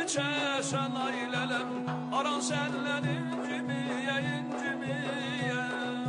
geçersen ailelem, aran senden incimiye incimiye.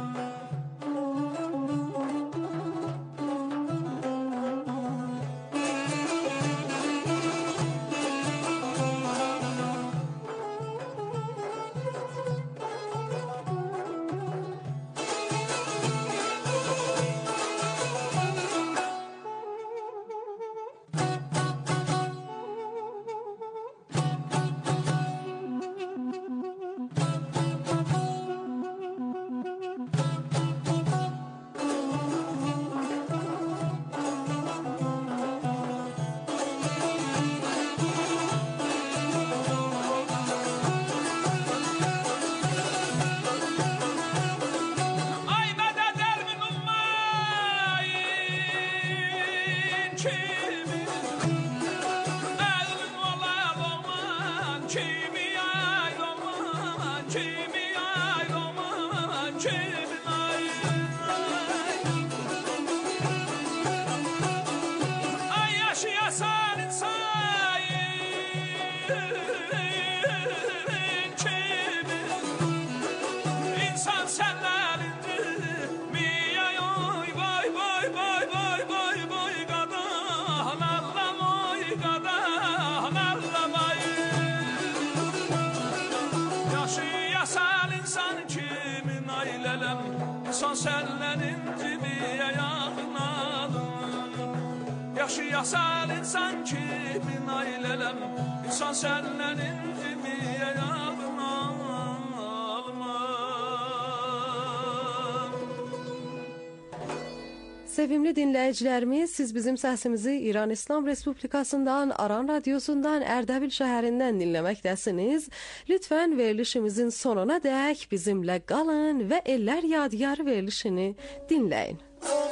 İnsan senden incimiye yağnalı. Yaşayasal insan kimin ailelem, İnsan senden incimiye yağnalı. Sevimli dinləyicilərimiz, siz bizim səsimizi İran İslam Respublikasından, Aran Radyosundan, Ərdəbil şəhərindən dinləməkdəsiniz. Lütfən verilişimizin sonuna dək bizimlə qalın və Ellər Yadigarı verilişini dinləyin.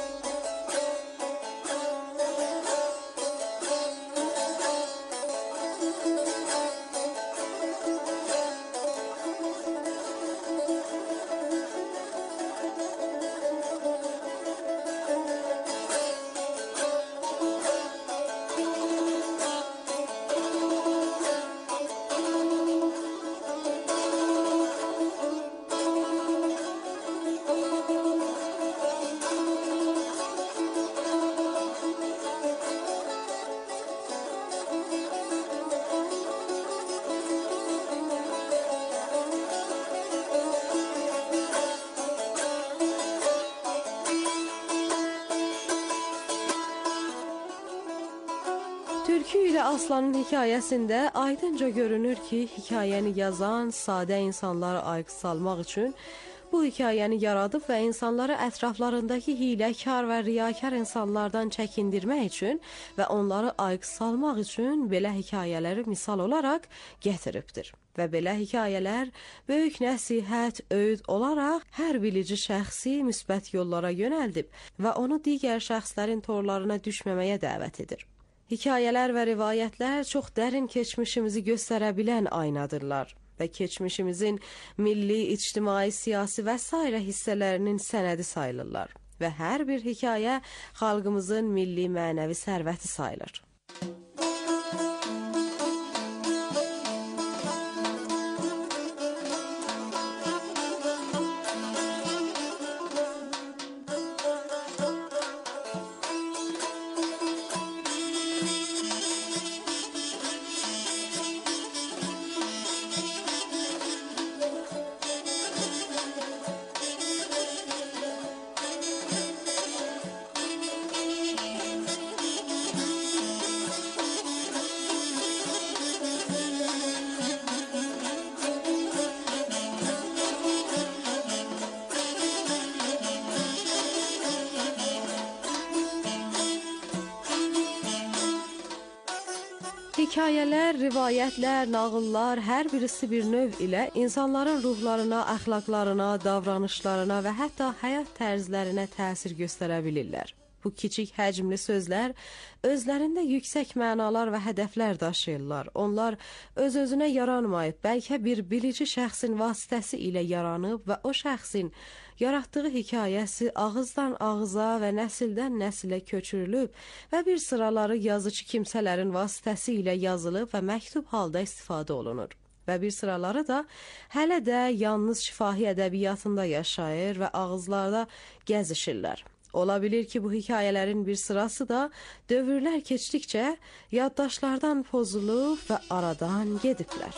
Türkü ilə Aslanın hekayəsində aydınca görünür ki, hekayəni yazan sadə insanları ayıq salmaq üçün bu hekayəni yaradıb və insanları ətraflarındakı hiləkar və riyakar insanlardan çəkindirmək üçün və onları ayıq salmaq üçün belə hekayələri misal olaraq gətiribdir. Və belə hekayələr böyük nəsihət, öyüd olaraq hər bilici şəxsi müsbət yollara yönəldib və onu digər şəxslərin torlarına düşməməyə dəvət edir. Hekayələr və rivayətlər çox dərin keçmişimizi göstərə bilən aynadırlar və keçmişimizin milli, ictimai, siyasi və s. hissələrinin sənədi sayılırlar və hər bir hekayə xalqımızın milli mənəvi sərvəti sayılır. Hekayələr, rivayətlər, nağıllar hər birisi bir növ ilə insanların ruhlarına, əxlaqlarına, davranışlarına və hətta həyat tərzlərinə təsir göstərə bilirlər. Bu kiçik həcmli sözlər özlərində yüksək mənalar və hədəflər daşıyırlar. Onlar öz-özünə yaranmayıb, bəlkə bir bilici şəxsin vasitəsi ilə yaranıb və o şəxsin yaratdığı hekayəsi ağızdan ağıza və nəsildən nəsilə köçürülüb və bir sıraları yazıcı kimsələrin vasitəsi ilə yazılıb və məktub halda istifadə olunur. Və bir sıraları da hələ də yalnız şifahi ədəbiyyatında yaşayır və ağızlarda gəzişirlər. Ola bilir ki, bu hekayələrin bir sırası da dövrlər keçdikcə yaddaşlardan pozulub və aradan gediblər.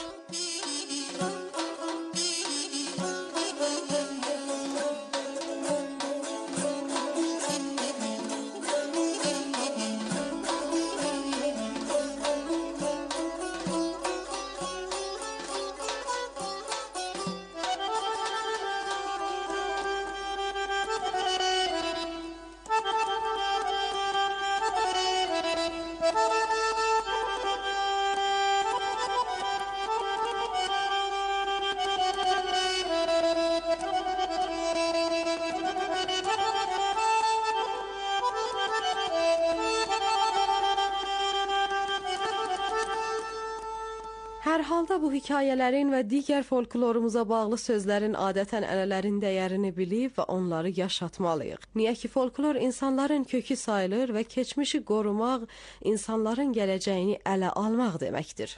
Hər halda bu hekayələrin və digər folklorumuza bağlı sözlərin adətən ənənələrin dəyərini bilib və onları yaşatmalıyıq. Niyə ki, folklor insanların kökü sayılır və keçmişi qorumaq, insanların gələcəyini ələ almaq deməkdir.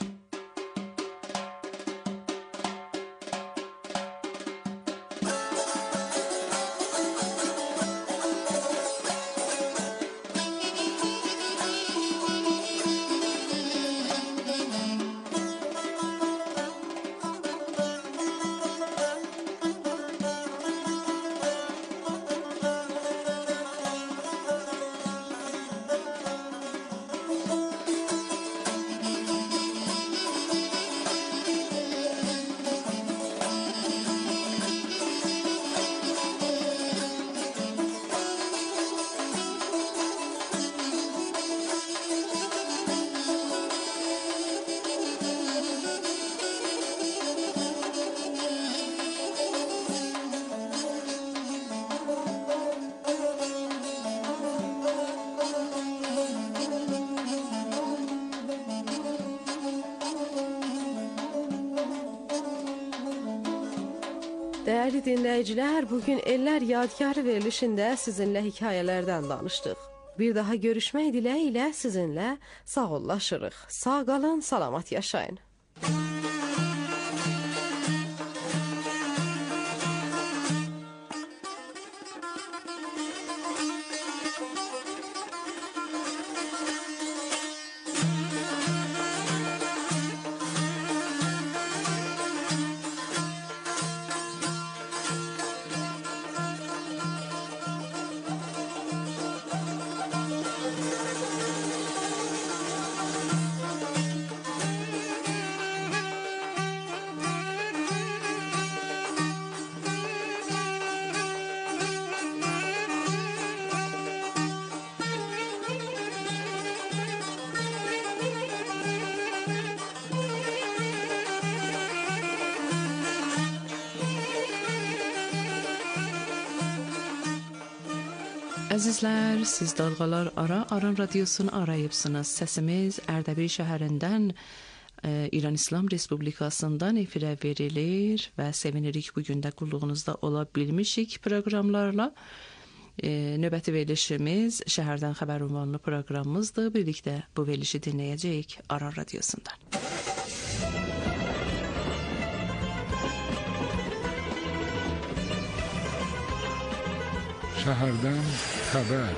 Dəyərli dinləyicilər, bugün Ellər Yadigarı verilişində sizinlə hekayələrdən danışdıq. Bir daha görüşmək diləyi ilə sizinlə sağollaşırıq. Sağ qalın, salamat yaşayın. Əzizlər, siz dalğalar ara Aran Radiosunu arayıbsınız. Səsimiz Ərdəbil şəhərindən İran İslam Respublikasından efirə verilir və sevinirik bugün də qulluğunuzda ola bilmişik proqramlarla. Növbəti verilişimiz Şəhərdən Xəbər ünvanlı proqramımızdır. Birlikdə bu verilişi dinləyəcəyik Aran Radiosundan. Şəhərdən xəbər.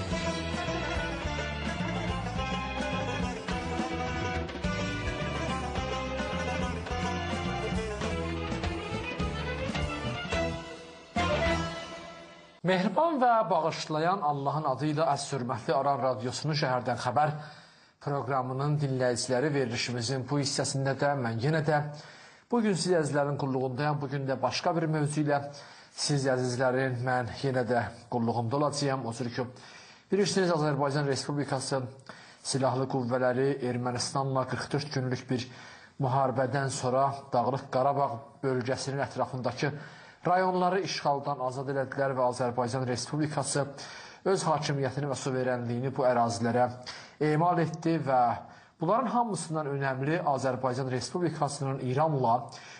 Mehriban və bağışlayan Allahın adıyla əz-hörmətli Aran Radiosunun Şəhərdən Xəbər proqramının dinləyiciləri verilişimizin bu hissəsində də mən yenə də bugün siz əzizlərin qulluğundayım. Bugün də başqa bir mövzu ilə siz əzizlərin mən yenə də qulluğumda olacağım. O cür ki, bilirsiniz, Azərbaycan Respublikası Silahlı Qüvvələri Ermənistanla 44 günlük bir müharibədən sonra Dağlıq Qarabağ bölgəsinin ətrafındakı rayonları işğaldan azad elədilər və Azərbaycan Respublikası öz hakimiyyətini və suverenliyini bu ərazilərə emal etdi və bunların hamısından önəmli Azərbaycan Respublikasının İranla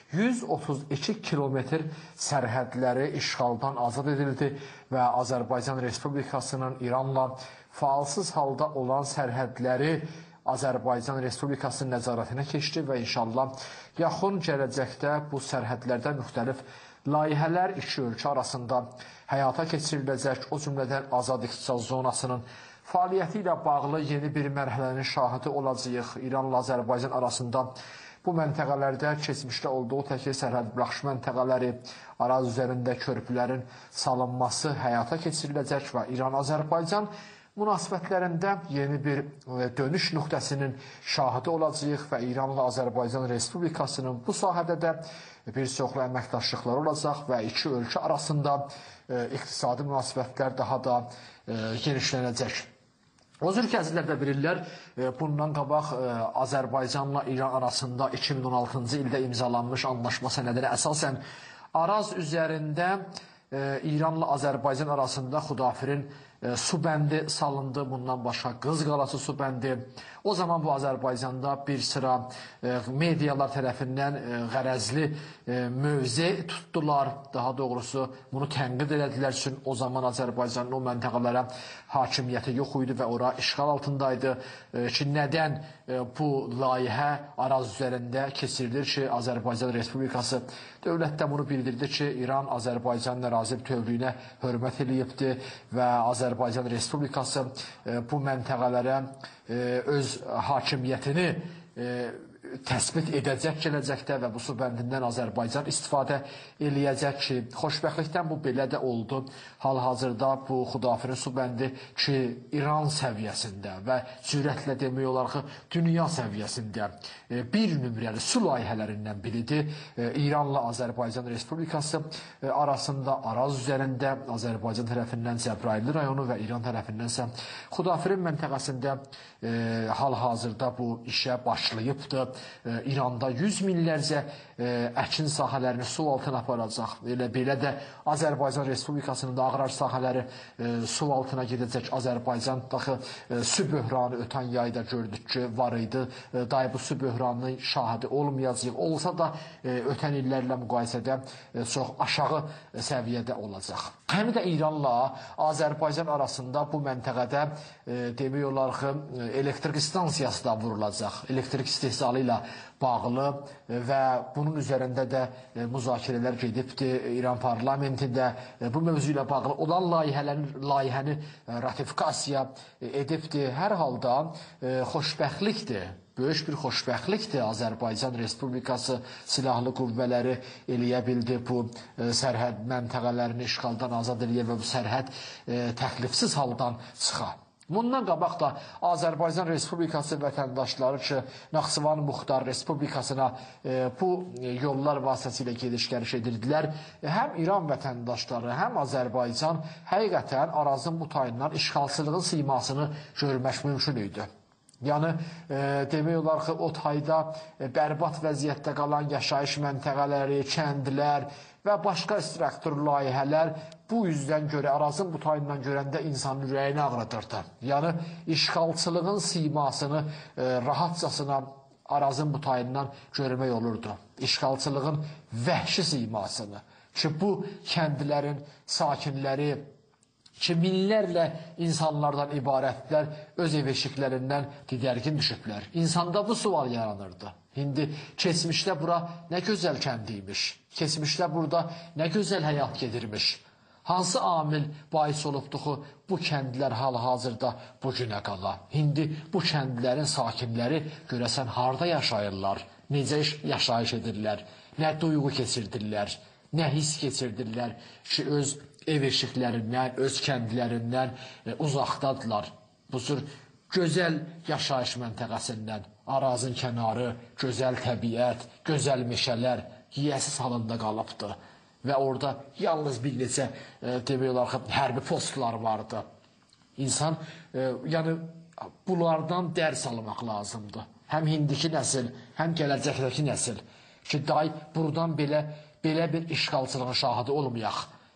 132 kilometr sərhədləri işğaldan azad edildi və Azərbaycan Respublikasının İranla faalsız halda olan sərhədləri Azərbaycan Respublikasının nəzarətinə keçdi və inşallah yaxın gələcəkdə bu sərhədlərdə müxtəlif layihələr iki ölkə arasında həyata keçiriləcək. O cümlədən Azad İqtisad Zonasının fəaliyyəti ilə bağlı yeni bir mərhələnin şahidi olacağıq. İranla Azərbaycan arasında bu məntəqələrdə keçmişdə olduğu təkcə sərhəd buraxış məntəqələri, araz üzərində körpülərin salınması həyata keçiriləcək və İran-Azərbaycan münasibətlərində yeni bir dönüş nöqtəsinin şahidi olacağıq və İranla Azərbaycan Respublikasının bu sahədə də bir çoxlu əməkdaşlıqlar olacaq və iki ölkə arasında iqtisadi münasibətlər daha da genişlənəcək. O cür ki, əzizlər də bilirlər, bundan qabaq Azərbaycanla İran arasında 2016-cı ildə imzalanmış anlaşma sənədinə əsasən araz üzərində İranla Azərbaycan arasında Xudafirin su bəndi salındı, bundan başqa Qız Qalası su bəndi. O zaman bu Azərbaycanda bir sıra medialar tərəfindən qərəzli mövze tutdular. Daha doğrusu bunu tənqid elədilər üçün o zaman Azərbaycanın o məntəqələrə hakimiyyəti yox idi və ora işğal altındaydı ki, nədən bu layihə araz üzərində keçirilir ki, Azərbaycan Respublikası dövlətdə bunu bildirdi ki, İran Azərbaycanın ərazi bütövlüyünə hörmət eləyibdir və Azərbaycan Respublikası bu məntəqələrə öz hakimiyyətini təsbit edəcək gələcəkdə və bu su bəndindən Azərbaycan istifadə eləyəcək ki, xoşbəxtlikdən bu belə də oldu. Hal-hazırda bu Xudafirin su bəndi ki, İran səviyyəsində və sürətlə demək olar ki, dünya səviyyəsində bir nömrəli su layihələrindən biridir. İranla Azərbaycan Respublikası arasında araz üzərində Azərbaycan tərəfindən Cəbrayıllı rayonu və İran tərəfindənsə Xudafirin məntəqəsində hal-hazırda bu işə başlayıbdır. İranda 100 minlərcə əkin sahələrini su altına aparacaq. Belə də Azərbaycan Respublikasının da aqrar sahələri su altına gedəcək. Azərbaycandakı su böhranı ötən yayda gördük ki, var idi. Dahi bu su böhranının şahidi olmayacaq. Olsa da ötən illərlə müqayisədə çox aşağı səviyyədə olacaq. Həm də İranla Azərbaycan arasında bu məntəqədə demək olar ki, elektrik stansiyası da vurulacaq. Elektrik istehsalı ilə bağlı və bunun üzərində də müzakirələr gedibdir. İran parlamentində bu mövzu ilə bağlı olan layihəni ratifikasiya edibdir. Hər halda xoşbəxtlikdir. Böyük bir xoşbəxtlikdir Azərbaycan Respublikası silahlı qüvvələri eləyə bildi bu sərhəd məntəqələrini işğaldan azad eləyə və bu sərhəd təklifsiz haldan çıxa. Bundan qabaq da Azərbaycan Respublikası vətəndaşları ki, Naxçıvan Muxtar Respublikasına bu yollar vasitəsilə gediş-gəliş edirdilər. Həm İran vətəndaşları, həm Azərbaycan həqiqətən arazın bu tayından işğalçılığın simasını görmək mümkün idi. Yəni, demək olar ki, o tayda bərbad vəziyyətdə qalan yaşayış məntəqələri, kəndlər və başqa struktur layihələr bu üzdən görə, arazın bu tayından görəndə insanın ürəyini ağrıdırdı. Yəni, işğalçılığın simasını rahatcasına arazın bu tayından görmək olurdu. İşğalçılığın vəhşi simasını ki, bu kəndlərin sakinləri ki, minlərlə insanlardan ibarətlər öz ev eşiklərindən didərgin düşüblər. İnsanda bu sual yaranırdı. İndi keçmişdə bura nə gözəl kəndiymiş, keçmişdə burada nə gözəl həyat gedirmiş. Hansı amil bais olubduqu bu kəndlər hal-hazırda bugünə qala. İndi bu kəndlərin sakinləri görəsən harda yaşayırlar, necə yaşayış edirlər, nə duyğu keçirdirlər, nə his keçirdirlər ki, öz ev eşiklərindən, öz kəndlərindən uzaqdadırlar. Bu cür gözəl yaşayış məntəqəsindən, arazın kənarı, gözəl təbiət, gözəl meşələr yiyəsiz halında qalıbdır. Və orada yalnız bir neçə demək olar ki, hərbi postlar vardı. İnsan, yəni bunlardan dərs almaq lazımdır. Həm indiki nəsil, həm gələcəkdəki nəsil ki, day buradan belə bir işğalçılığın şahidi olmayaq.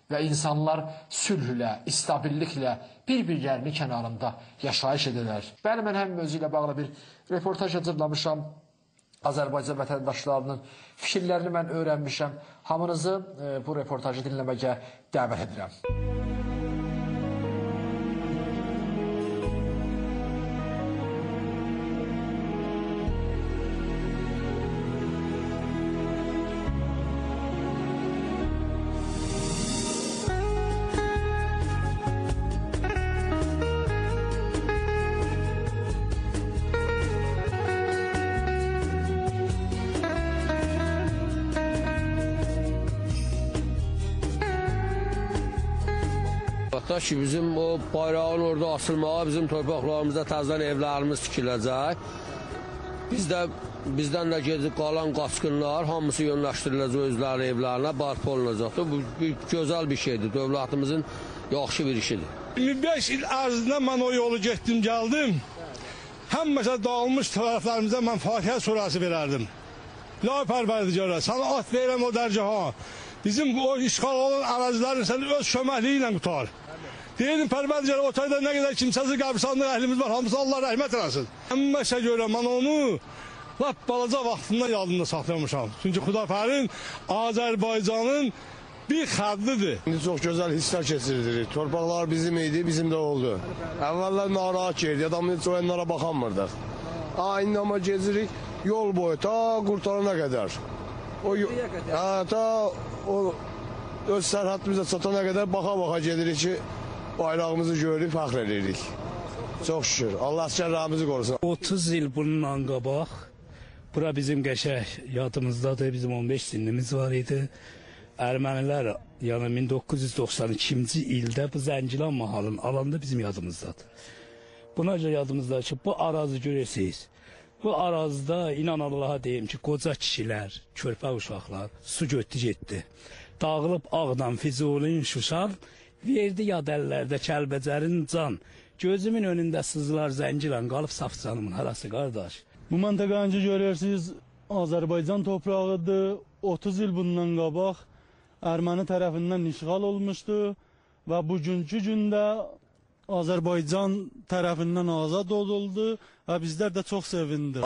və insanlar sülhlə, istabilliklə bir-birlərinin kənarında yaşayış edirlər. Bəli, mən həmin mövzu ilə bağlı bir reportaj hazırlamışam. Azərbaycan vətəndaşlarının fikirlərini mən öyrənmişəm. Hamınızı bu reportajı dinləməyə dəvət edirəm. Hatta ki bizim o bayrağın orada asılmağa bizim torpaqlarımızda təzədən evlərimiz tikiləcək. Bizdən də gedib qalan qaçqınlar hamısı yönləşdiriləcək özləri evlərinə, bərpa olunacaqdır. Bu gözəl bir şeydir, dövlətimizin yaxşı bir işidir. 25 il ərzində mən o yolu getdim, gəldim. Həmməsə dağılmış tərəflərimizdə mən Fatihə surası verərdim. La pərverdigara, sana at verirəm o dərgaha. Bizim o işğal olan ərazilərin sən öz köməkliyi ilə qutar. Deyirdim pərverdigara, o tayda nə qədər kimsəsiz qəbristanlıq əhlimiz var, hamısı Allah rəhmət eləsin. Həmməsə görə mən onu lap balaca vaxtında yadımda saxlamışam. Çünki Xudafərin Azərbaycanın bir xəddidir. İndi çox gözəl hisslər keçiririk. Torpaqlar bizim idi, bizim də oldu. Əvvəllər narahat geldi, adamın heç oyunlara baxanmırdıq. İndi amma gezirik yol boyu, ta qurtarana qədər. Ta o öz sərhədimizə çatana qədər baxa-baxa gedirik ki, bayrağımızı görürük, fəxr edirik. Çox şükür. Allah əsgərlərimizi qorusun. 30 il bununla qabaq, bura bizim qəşəng yadımızdadır, bizim 15 sinimiz var idi. Ermənilər, yəni 1992-ci ildə bu Zəngilan mahalının alanda bizim yadımızdadır. Buna görə yadımızdadır ki, bu arazı görürsünüz. Bu arazda inan Allaha deyim ki, qoca kişilər, körpə uşaqlar su götdü getdi. Dağılıb Ağdam, Füzulin, Şuşar verdi yad əllərdə Kəlbəcərin can. Gözümün önündə sızılar Zəngilan, qalıb saf canımın harası qardaş. Bu məntəqəni görürsünüz, Azərbaycan toprağıdır. 30 il bundan qabaq Erməni tərəfindən işğal olmuşdu və bugünkü gündə Azərbaycan tərəfindən azad olundu və bizlər də çox sevindik.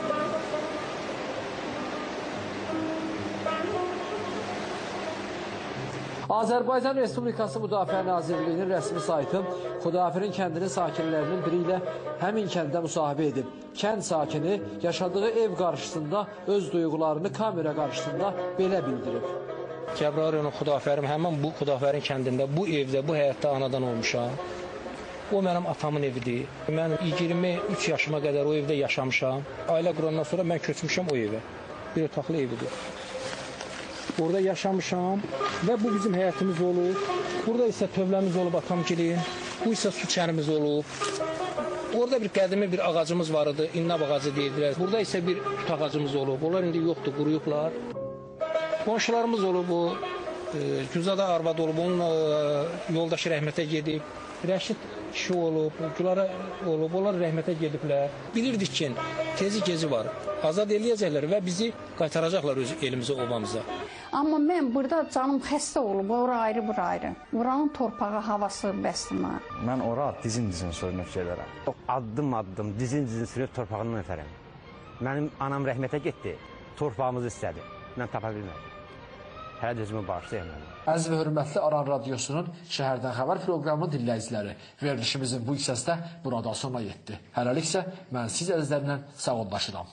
Azərbaycan Respublikası Müdafiə Nazirliyinin rəsmi saytı Xudafərin kəndinin sakinlərinin biri ilə həmin kəndə müsahibə edib. Kənd sakini yaşadığı ev qarşısında öz duyğularını kamera qarşısında belə bildirib. Cəbrayıl rayonu Xudafərim, həmin bu Xudafərin kəndində, bu evdə, bu həyətdə anadan olmuşam. O mənim atamın evidir. Mən 23 yaşıma qədər o evdə yaşamışam. Ailə qurandan sonra mən köçmüşəm o evə. Bir otaqlı evidir. Orada yaşamışam və bu bizim həyətimiz olub. Burada isə tövləmiz olub atamgilin. Bu isə su çənimiz olub. Orada bir qədimi bir ağacımız var idi, innab ağacı deyirdilər. Burada isə bir tut ağacımız olub. Onlar indi yoxdur, quruyublar. Qonşularımız olub, Güzada arvad olub, onun yoldaşı rəhmətə gedib. Rəşid kişi olub, Gülara olub, onlar rəhmətə gediblər. Bilirdik ki, tezi-gezi var. Azad eləyəcəklər və bizi qaytaracaqlar öz elimizə, obamıza. Amma mən burada canım xəstə olub, ora ayrı, bura ayrı. Buranın torpağı, havası bəstimə. Mən ora dizin-dizin sürünüb gedərəm. Addım-addım, dizin-dizin sürünüb torpağından ötərəm. Mənim anam rəhmətə getdi, torpağımızı istədi. Mən tapa bilmədim. Hələ düzümü bağışlayam mən. Əziz və hörmətli Aran Radiosunun Şəhərdən Xəbər proqramının dinləyiciləri, verilişimizin bu hissəsində burada sona yetdi. Hələliksə mən siz əzizlərlə sağollaşıram.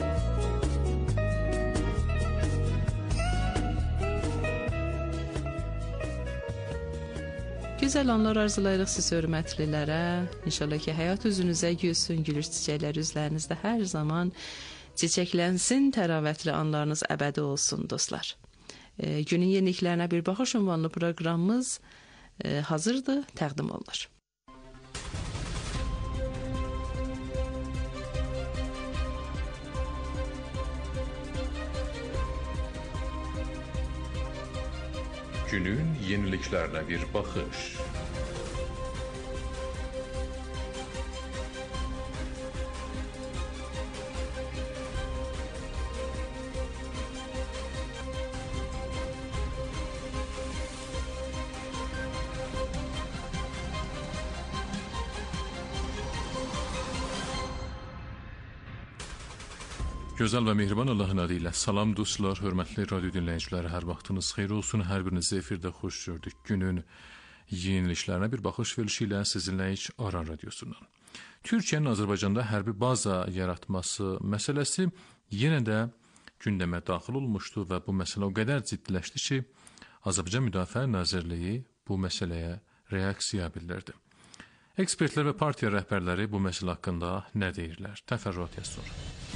Gözəl anlar arzulayırıq siz hörmətlilərə. İnşallah ki, həyat üzünüzə gülsün, gülüş çiçəklər üzlərinizdə hər zaman çiçəklənsin, təravətli anlarınız əbədi olsun dostlar. Günün yeniliklərinə bir baxış ünvanlı proqramımız hazırdır, təqdim olunur. Günün yeniliklərinə bir baxış. Gözəl və mehriban Allahın adı ilə salam dostlar, hörmətli radio dinləyiciləri, hər vaxtınız xeyir olsun. Hər birinizi efirdə xoş gördük. Günün yeniliklərinə bir baxış verilişi ilə sizinləyik Aran radiosundan. Türkiyənin Azərbaycanda hərbi baza yaratması məsələsi yenə də gündəmə daxil olmuşdu və bu məsələ o qədər ciddiləşdi ki, Azərbaycan Müdafiə Nazirliyi bu məsələyə reaksiya bildirdi. Ekspertlər və partiya rəhbərləri bu məsələ haqqında nə deyirlər? Təfərrüat sonra.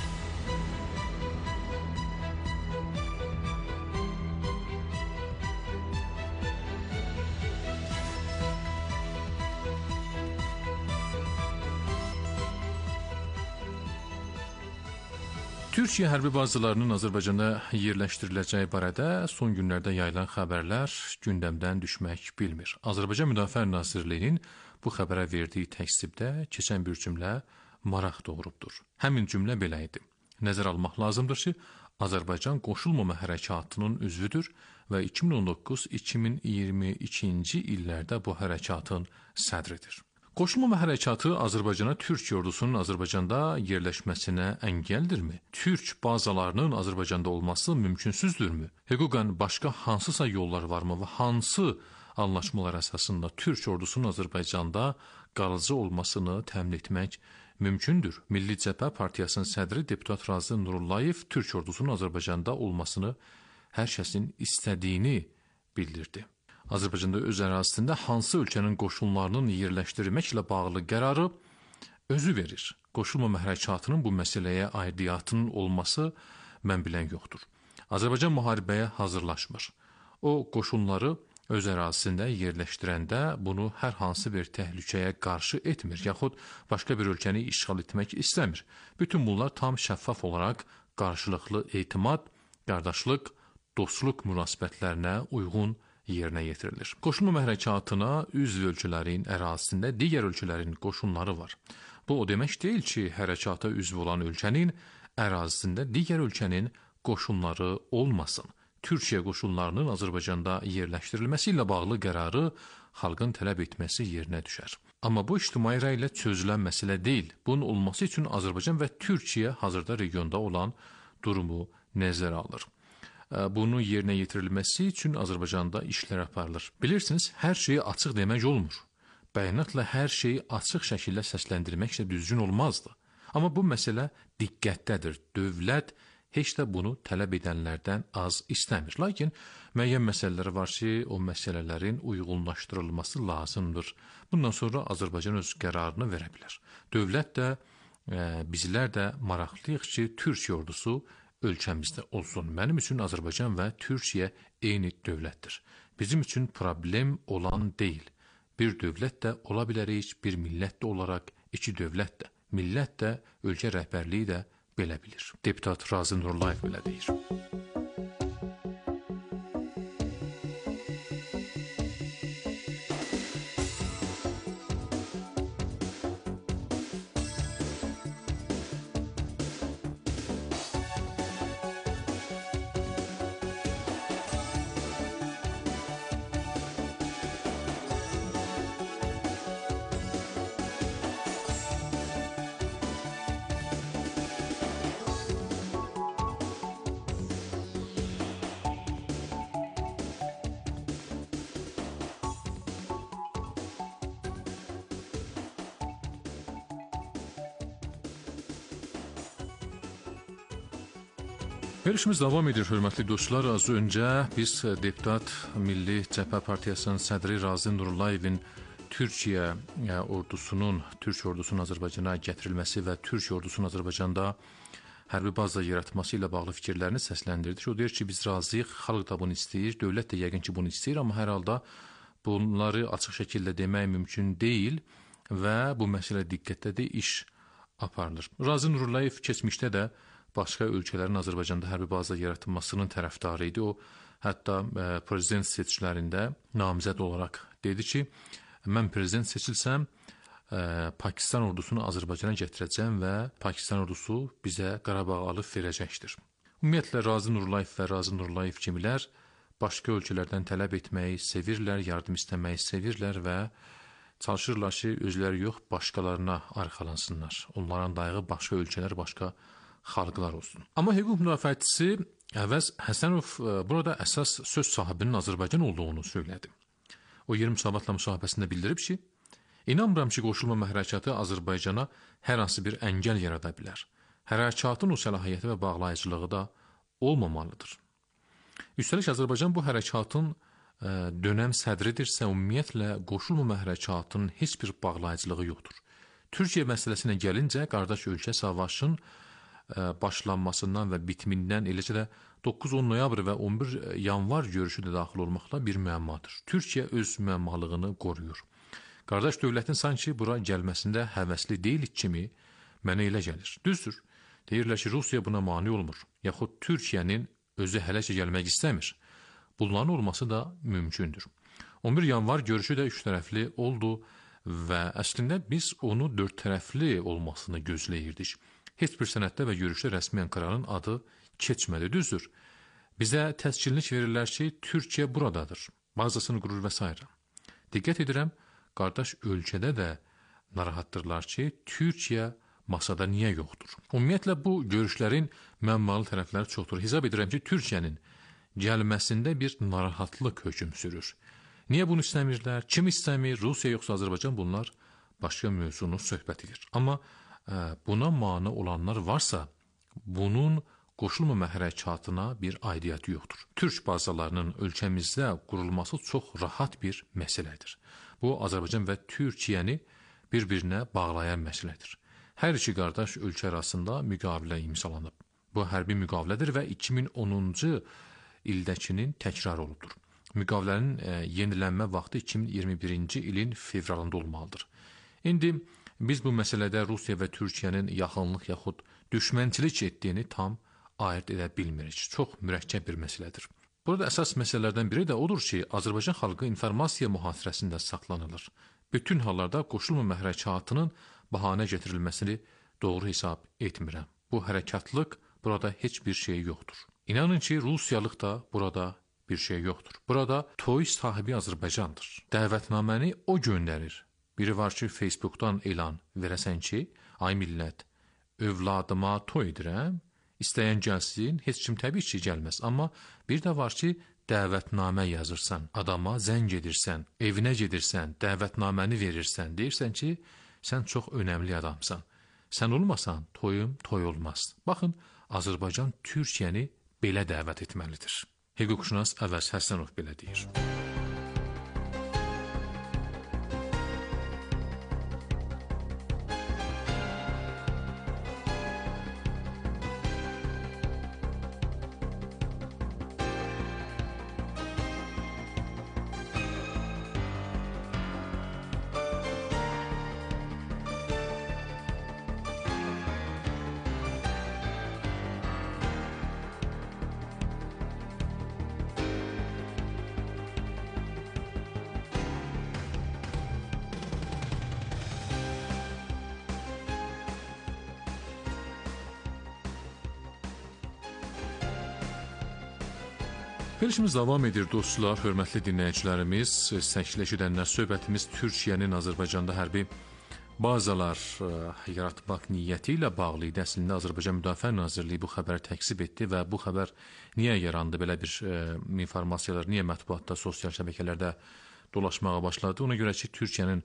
Türkiyə hərbi bazalarının Azərbaycanda yerləşdiriləcəyi barədə son günlərdə yayılan xəbərlər gündəmdən düşmək bilmir. Azərbaycan Müdafiə Nazirliyinin bu xəbərə verdiyi təksibdə keçən bir cümlə maraq doğurubdur. Həmin cümlə belə idi. Nəzər almaq lazımdır ki, Azərbaycan Qoşulmama Hərəkatının üzvüdür və 2019-2022-ci illərdə bu hərəkatın sədridir. Qoşulmama hərəkatı Azərbaycana Türkiyə ordusunun Azərbaycanda yerləşməsinə əngəldirmi? Türk bazalarının Azərbaycanda olması mümkünsüzdürmü? Hüquqən başqa hansısa yollar varmı və hansı anlaşmalar əsasında Türk ordusunun Azərbaycanda qalıcı olmasını təmin etmək mümkündür? Milli Cəbhə Partiyasının sədri deputat Razı Nurullayev Türk ordusunun Azərbaycanda olmasını hər kəsin istədiyini bildirdi. Azərbaycanda öz ərazisində hansı ölkənin qoşunlarının yerləşdirilməklə bağlı qərarı özü verir. Qoşulmama hərəkatının bu məsələyə aidiyyatının olması mən bilən yoxdur. Azərbaycan müharibəyə hazırlaşmır. O, qoşunları öz ərazisində yerləşdirəndə bunu hər hansı bir təhlükəyə qarşı etmir, yaxud başqa bir ölkəni işğal etmək istəmir. Bütün bunlar tam şəffaf olaraq qarşılıqlı etimad, qardaşlıq, dostluq münasibətlərinə uyğun yerinə yetirilir. Qoşulmama hərəkatına üzv ölkələrin ərazisində digər ölkələrin qoşunları var. Bu o demək deyil ki, hərəkata üzv olan ölkənin ərazisində digər ölkənin qoşunları olmasın. Türkiyə qoşunlarının Azərbaycanda yerləşdirilməsi ilə bağlı qərarı xalqın tələb etməsi yerinə düşər. Amma bu ictimai rəy ilə çözülən məsələ deyil. Bunun olması üçün Azərbaycan və Türkiyə hazırda regionda olan durumu nəzərə alır. Bunun yerinə yetirilməsi üçün Azərbaycanda işlər aparılır. Bilirsiniz, hər şeyi açıq demək olmur. Bəyanatla hər şeyi açıq şəkildə səsləndirmək də düzgün olmazdı. Amma bu məsələ diqqətdədir. Dövlət heç də bunu tələb edənlərdən az istəmir. Lakin müəyyən məsələlər var ki, o məsələlərin uyğunlaşdırılması lazımdır. Bundan sonra Azərbaycan öz qərarını verə bilər. Dövlət də, bizlər də maraqlıyıq ki, Türkiyə ordusu ölkəmizdə olsun. Mənim üçün Azərbaycan və Türkiyə eyni dövlətdir. Bizim üçün problem olan deyil. Bir dövlət də ola bilərik, bir millət də olaraq iki dövlət də. Millət də, ölkə rəhbərliyi də belə bilir. Deputat Razı Nurullayev belə deyir. Verilişimiz davam edir, hörmətli dostlar. Az öncə biz deputat Milli Cəbhə Partiyasının sədri Razı Nurullayevin Türkiyə ordusunun Azərbaycana gətirilməsi və Türkiyə ordusunun Azərbaycanda hərbi baza yaratması ilə bağlı fikirlərini səsləndirdik. O deyir ki, biz razıyıq, xalq da bunu istəyir, dövlət də yəqin ki, bunu istəyir, amma hər halda bunları açıq şəkildə demək mümkün deyil və bu məsələ diqqətdədir, iş aparılır. Razı Nurullayev keçmişdə də başqa ölkələrin Azərbaycanda hərbi baza yaratılmasının tərəfdarı idi. O, hətta prezident seçkilərində namizəd olaraq dedi ki, mən prezident seçilsəm, Pakistan ordusunu Azərbaycana gətirəcəm və Pakistan ordusu bizə Qarabağı alıb verəcəkdir. Ümumiyyətlə, Razı Nurullayev və Razı Nurullayev kimilər başqa ölkələrdən tələb etməyi sevirlər, yardım istəməyi sevirlər və çalışırlar ki, özləri yox, başqalarına arxalansınlar. Onların dayağı başqa ölkələr, başqa xalqlar olsun. Amma hüquq müdafiəçisi Əvəz Həsənov burada əsas söz sahibinin Azərbaycan olduğunu söylədi. O 20 Sabatla müsahibəsində bildirib ki, inanmıram ki, qoşulmama hərəkatı Azərbaycana hər hansı bir əngəl yarada bilər. Hərəkatın o səlahiyyəti və bağlayıcılığı da olmamalıdır. Üstəlik Azərbaycan bu hərəkatın dönəm sədridirsə, ümumiyyətlə qoşulmama hərəkatının heç bir bağlayıcılığı yoxdur. Türkiyə məsələsinə gəlincə, qardaş ölkə savaşın başlanmasından və bitimindən, eləcə də 9-10 noyabr və 11 yanvar görüşü də daxil olmaqla bir müəmmadır. Türkiyə öz müəmmalığını qoruyur. Qardaş dövlətin sanki bura gəlməsində həvəsli deyil kimi mənə elə gəlir. Düzdür, deyirlər ki, Rusiya buna mane olmur, yaxud Türkiyənin özü hələ ki gəlmək istəmir. Bunların olması da mümkündür. 11 yanvar görüşü də üç tərəfli oldu və əslində biz onu 4 tərəfli olmasını gözləyirdik. Heç bir sənəddə və görüşdə rəsmi Ankaranın adı keçmədi, düzdür. Bizə təskinlik verirlər ki, Türkiyə buradadır, bazasını qurur və s. Diqqət edirəm, qardaş ölkədə də narahatdırlar ki, Türkiyə masada niyə yoxdur? Ümumiyyətlə, bu görüşlərin məmmalı tərəfləri çoxdur. Hesab edirəm ki, Türkiyənin gəlməsində bir narahatlıq hökm sürür. Niyə bunu istəmirlər? Kim istəmir? Rusiya yoxsa Azərbaycan? Bunlar başqa mövzunun söhbətidir. Amma buna mane olanlar varsa, bunun qoşulmama hərəkatına bir aidiyyəti yoxdur. Türk bazalarının ölkəmizdə qurulması çox rahat bir məsələdir. Bu, Azərbaycan və Türkiyəni bir-birinə bağlayan məsələdir. Hər iki qardaş ölkə arasında müqavilə imzalanıb. Bu, hərbi müqavilədir və 2010-cu ildəkinin təkrar olubdur. Müqavilənin yenilənmə vaxtı 2021-ci ilin fevralında olmalıdır. İndi biz bu məsələdə Rusiya və Türkiyənin yaxınlıq yaxud düşmənçilik etdiyini tam ayırt edə bilmirik. Çox mürəkkəb bir məsələdir. Burada əsas məsələlərdən biri də odur ki, Azərbaycan xalqı informasiya mühasirəsində saxlanılır. Bütün hallarda qoşulmama hərəkatının bəhanə gətirilməsini doğru hesab etmirəm. Bu hərəkatlıq burada heç bir şey yoxdur. İnanın ki, Rusiyalıq da burada bir şey yoxdur. Burada toy sahibi Azərbaycandır. Dəvətnaməni o göndərir. Biri var ki, Facebookdan elan verəsən ki, ay millət, övladıma toy edirəm, istəyən gəlsin, heç kim təbii ki, gəlməz. Amma bir də var ki, dəvətnamə yazırsan, adama zəng edirsən, evinə gedirsən, dəvətnaməni verirsən, deyirsən ki, sən çox önəmli adamsan. Sən olmasan, toyum toy olmaz. Baxın, Azərbaycan Türkiyəni belə dəvət etməlidir. Hüquqşünas Əvəz Həsənov belə deyir. Verilişimiz davam edir dostlar, hörmətli dinləyicilərimiz. Səklə edənlər söhbətimiz Türkiyənin Azərbaycanda hərbi bazalar yaratmaq niyyəti ilə bağlı idi. Əslində Azərbaycan Müdafiə Nazirliyi bu xəbəri təkzib etdi və bu xəbər niyə yarandı, belə bir informasiyalar niyə mətbuatda, sosial şəbəkələrdə dolaşmağa başladı? Ona görə ki, Türkiyənin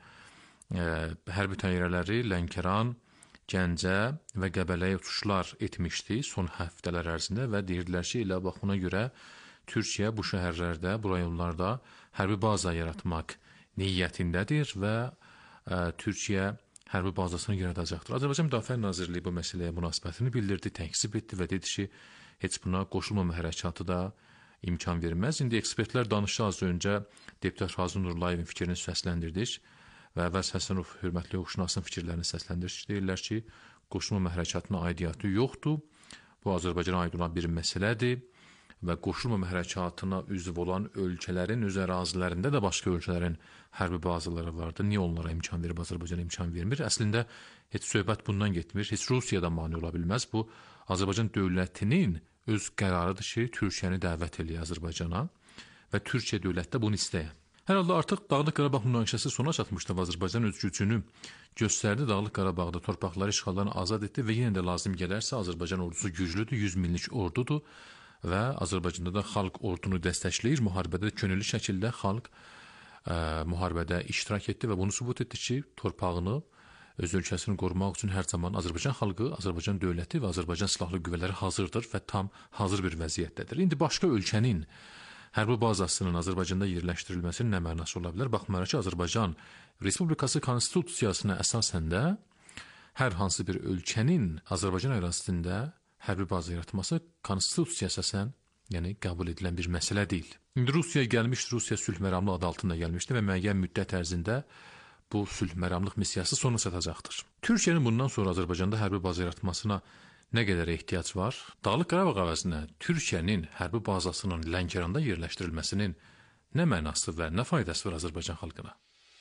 hərbi təyyarələri Lənkəran, Gəncə və Qəbələyə uçuşlar etmişdi son həftələr ərzində və deyirdilər ki, elə bax buna görə Türkiyə bu şəhərlərdə, bu rayonlarda hərbi baza yaratmaq niyyətindədir və Türkiyə hərbi bazasını yaradacaqdır. Azərbaycan Müdafiə Nazirliyi bu məsələyə münasibətini bildirdi, təkzib etdi və dedi ki, heç buna qoşulmama hərəkatı da imkan verməz. İndi ekspertlər danışdı, az öncə deputat Razım Nurlayevin fikrini səsləndirdik və Əvəz Həsənov hörmətli hüquqşünasın fikirlərini səsləndirdik. Deyirlər ki, qoşulmama hərəkatına aidiyyatı yoxdur. Bu Azərbaycana aid olan bir məsələdir və qoşulmama hərəkatına üzv olan ölkələrin öz ərazilərində də başqa ölkələrin hərbi bazaları vardır. Niyə onlara imkan verib, Azərbaycana imkan vermir? Əslində, heç söhbət bundan getmir, heç Rusiyada mane ola bilməz. Bu, Azərbaycan dövlətinin öz qərarıdır ki, Türkiyəni dəvət eləyir Azərbaycana və Türkiyə dövlətdə bunu istəyir. Hər halda artıq Dağlıq Qarabağ münaqişəsi sona çatmışdı və Azərbaycan öz gücünü göstərdi. Dağlıq Qarabağda torpaqları işğaldan azad etdi və yenə də lazım gələrsə Azərbaycan ordusu güclüdür, 100 minlik ordudur və Azərbaycanda da xalq ordunu dəstəkləyir. Müharibədə könüllü şəkildə xalq müharibədə iştirak etdi və bunu sübut etdi ki, torpağını, öz ölkəsini qorumaq üçün hər zaman Azərbaycan xalqı, Azərbaycan dövləti və Azərbaycan silahlı qüvvələri hazırdır və tam hazır bir vəziyyətdədir. İndi başqa ölkənin hərbi bazasının Azərbaycanda yerləşdirilməsinin nə mənası ola bilər? Baxmayaraq ki, Azərbaycan Respublikası konstitusiyasına əsasən də hər hansı bir ölkənin Azərbaycan ərazisində hərbi baza yaratması konstitusiyaya əsasən, yəni qəbul edilən bir məsələ deyil. İndi Rusiyaya gəlmişdir, Rusiya sülh məramlı adı altında gəlmişdir və müəyyən müddət ərzində bu sülh məramlıq missiyası sona çatacaqdır. Türkiyənin bundan sonra Azərbaycanda hərbi baza yaratmasına nə qədər ehtiyac var? Dağlıq Qarabağ əvəzinə Türkiyənin hərbi bazasının Lənkəranda yerləşdirilməsinin nə mənası və nə faydası var Azərbaycan xalqına?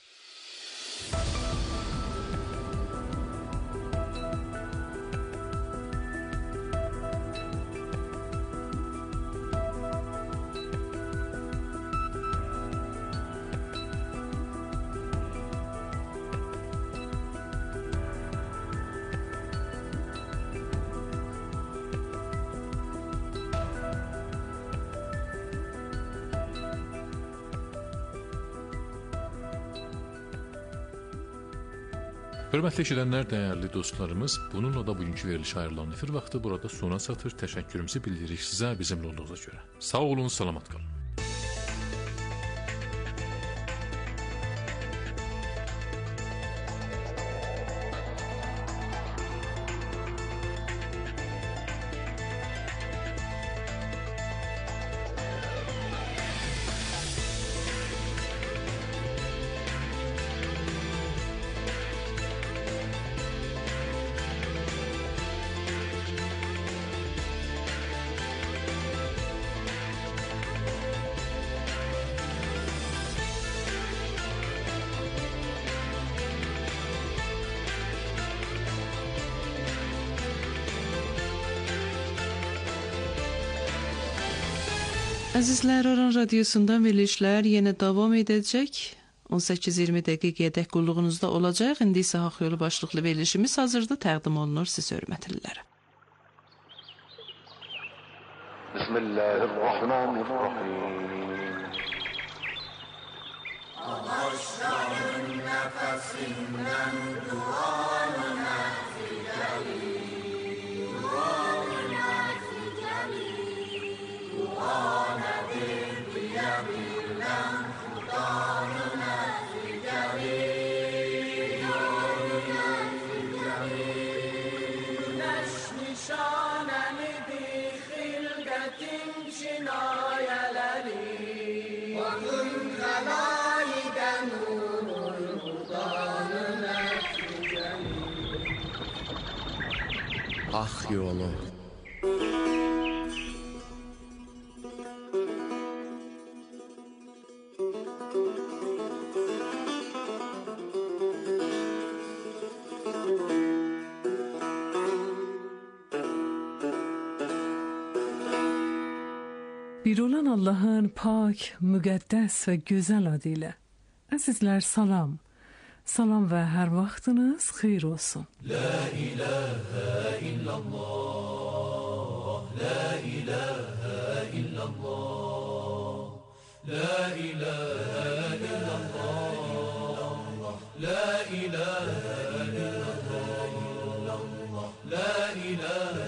Hörmətli eşidənlər, dəyərli dostlarımız, bununla da bugünkü veriliş ayrılan efir vaxtı burada sona çatır. Təşəkkürümüzü bildiririk sizə bizimlə olduğunuza görə. Sağ olun, salamat qalın. Əzizlər, Aran Radyosu'ndan verilişlər yenə davam edəcək. 18-20 dəqiqəyədək qulluğunuzda olacaq. İndi isə Haqq Yolu başlıqlı verilişimiz hazırda təqdim olunur siz hörmətlilərə. Bismillahirrahmanirrahim. Ağaçların nəfəsindən duanı nəfi gəlir, duanı nəfi gəlir, duanə bir deyə bilən xudanı nəfi gəlir, duanı nəfi gəlir. Günəş nişanənidir xilqətin cinayələri, bakın xəlayidən nurun xudanı nəfi gəlir. Haqq Yolu. Bir olan Allah'ın pak, müqəddəs və gözəl adıyla. Əzizlər, salam. Salam və hər vaxtınız xeyir olsun. La ilahə illallah, la ilahə illallah, la ilahə illallah, la ilahə illallah, la ilahə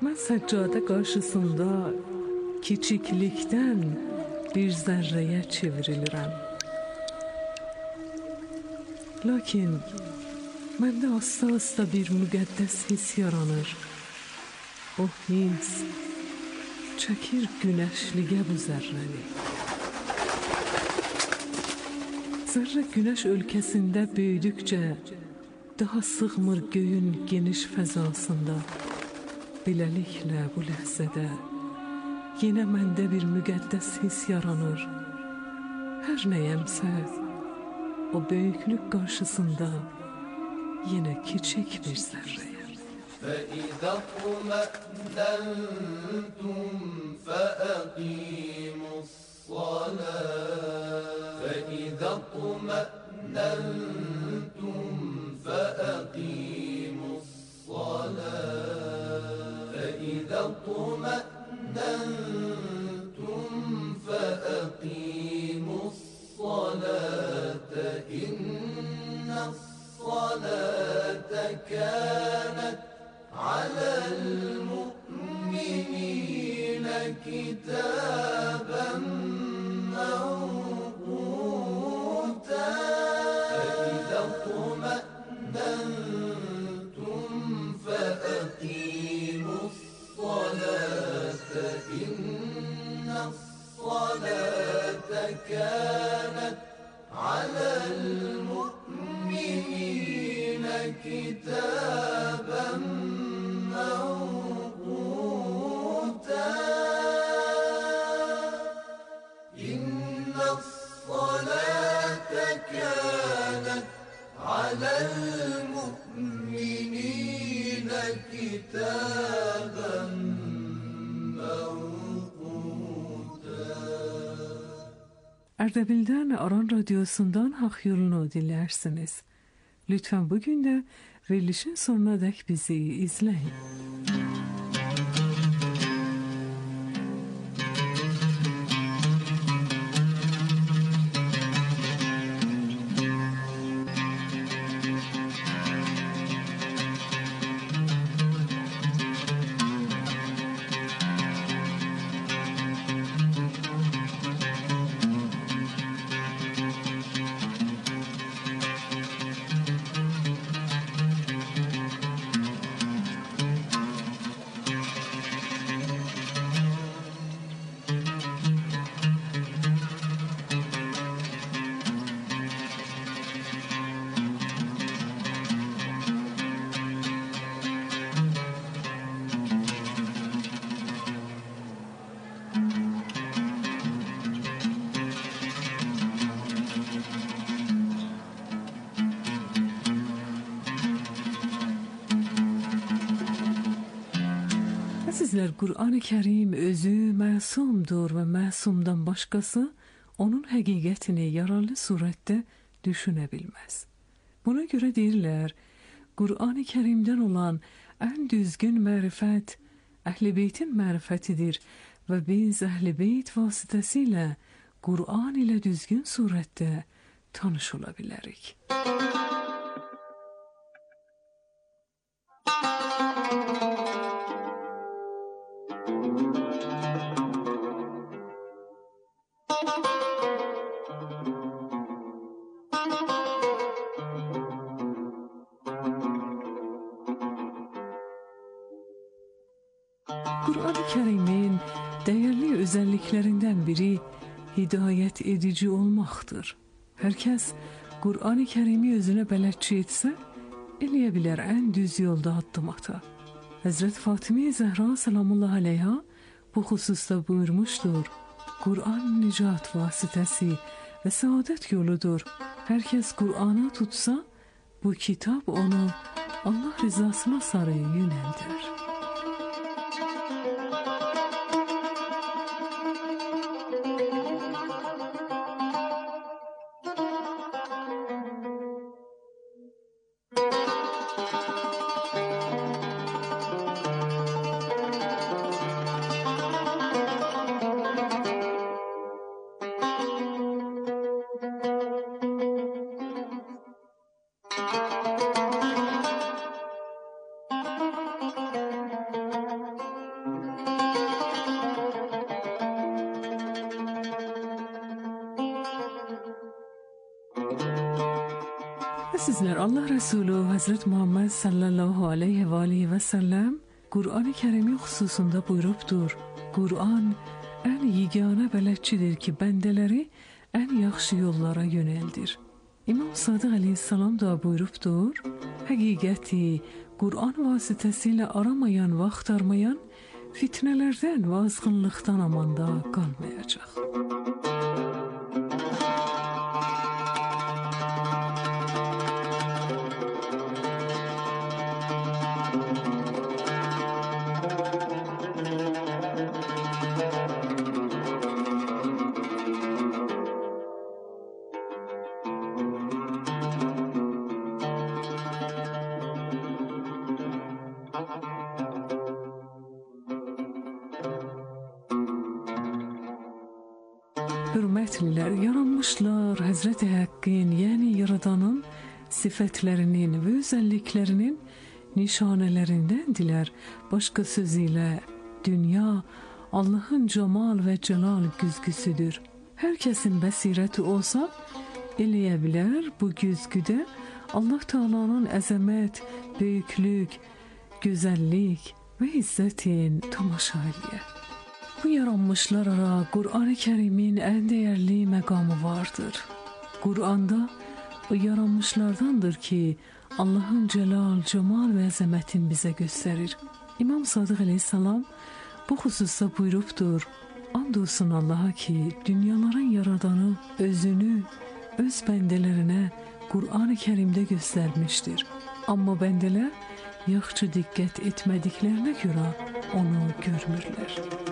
Mən səccadə qarşısında kiçiklikdən bir zərrəyə çevrilirəm. Lakin məndə asta-asta bir müqəddəs hiss yaranır. O hiss çəkir günəşliyə bu zərrəni. Zərrə günəş ölkəsində böyüdükcə daha sığmır göyün geniş fəzasında. Beləliklə bu ləhzədə yenə məndə bir müqəddəs hiss yaranır. Hər nəyəmsə o böyüklük qarşısında yenə kiçik bir zərrəyəm. فإذا اطمأننتم فأقيموا الصلاة فإذا اطمأننتم فأقيموا الصلاة فإذا اطمأننتم فأقيموا الصلاة إن الصلاة كانت على المؤمنين كتابا موقوتا فإذا اطمأننتم فأقيموا الصلاة إن الصلاة كانت على المؤمنين كتابا موقوتا إن الصلاة كانت على المؤمنين كتابا Erdebil'den Aran Radyosu'ndan Hak Yolunu dinlersiniz. Lütfen bugün de verilişin sonuna dek bizi izleyin. Sizler Kur'an-ı Kerim özü məsumdur ve məsumdan başkası onun həqiqətini yararlı surette düşünebilmez. Buna göre deyirlər, Kur'an-ı Kerim'den olan en düzgün mərifət Əhl-i Beytin mərifətidir ve biz Əhl-i Beyt vasitəsilə Kur'an ile düzgün surette tanış olabilərik. Kur'an-ı Kerim'in değerli özelliklerinden biri hidayet edici olmaktır. Herkes Kur'an-ı Kerim'i özüne bələdçi etsə, eləyə bilər ən düz yolda addım ata. Hazret Fatime Zehra salamullah aleyha bu hususta buyurmuştur. Kur'an nicat vasitesi ve saadet yoludur. Herkes Kur'an'a tutsa, bu kitap onu Allah rızasına sarı yöneldir. Əzizlər, Allah Rəsulü Həzrət Muhammed sallallahu aleyhi və aleyhi və səlləm Qur'an-ı Kərimi xüsusunda buyurubdur. Qur'an ən yeganə bələdçidir ki, bəndələri ən yaxşı yollara yönəldir. İmam Sadiq əleyhissalam da buyurubdur. Həqiqəti Qur'an vasitəsilə aramayan və axtarmayan fitnələrdən və azğınlıqdan amanda qalmayacaq. Hürmətlilər, yaranmışlar Həzrəti Həqqin, yəni Yaradanın sifətlərinin və özəlliklərinin nişanələrindəndirlər. Başqa sözü ilə dünya Allahın camal və cəlal güzgüsüdür. Hər kəsin bəsirəti olsa, eləyə bilər bu güzgüdə Allah Taala'nın əzəmət, böyüklük, gözəllik və izzətin tamaşa eləyə. Bu yaranmışlara Qur'an-ı Kərimin ən dəyərli məqamı vardır. Qur'anda o yaranmışlardandır ki, Allahın cəlal, camal və əzəmətin bizə göstərir. İmam Sadiq əleyhissalam bu xüsusda buyurubdur. And olsun Allaha ki, dünyaların yaradanı özünü öz bəndələrinə Qur'an-ı Kərimdə göstərmişdir. Amma bəndələr yaxşı diqqət etmədiklərinə görə onu görmürlər.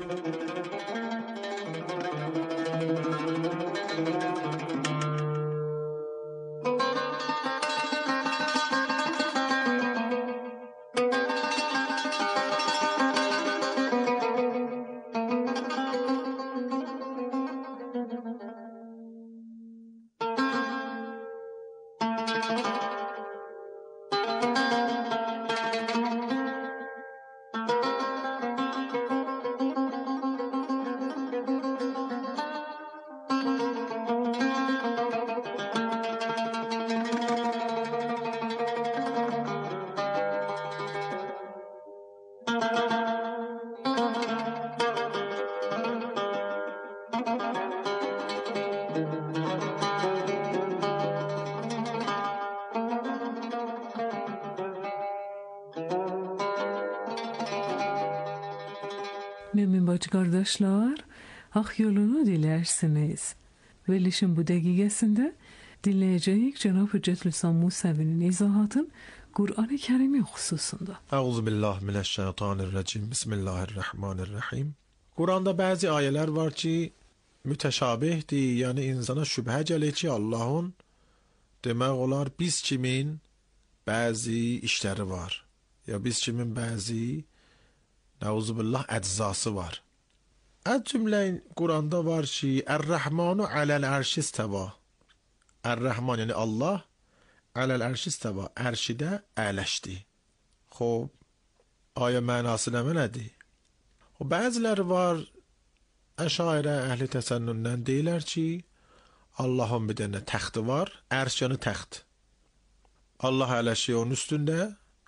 Mümin bacı qardaşlar, haq yolunu dilərsiniz. Verilişin bu dəqiqəsində dinləyəcəyik Cənab Hüccətülüslam Musəvinin izahatın Qur'an-ı Kərimi xüsusunda. Euzubillahimineşşeytanirracim. Bismillahirrahmanirrahim. Quranda bəzi ayələr var ki, mütəşabihdir, yəni insana şübhə gəlir ki, Allahın demək olar biz kimin bəzi işləri var. Ya biz kimin bəzi Nauzubillah əczası var. Az cümləyin Quranda var ki, Ər-Rəhmanu aləl-ərşistəva. Ər-Rəhman, yəni Allah aləl-ərşistəva, ərşidə əyləşdi. Xob, ayə mənası nədir? O bəziləri var, əşairə əhli təsənnündən deyilər ki, Allahın bir dənə təxti var, ərş yəni təxt. Allah əyləşir onun üstündə,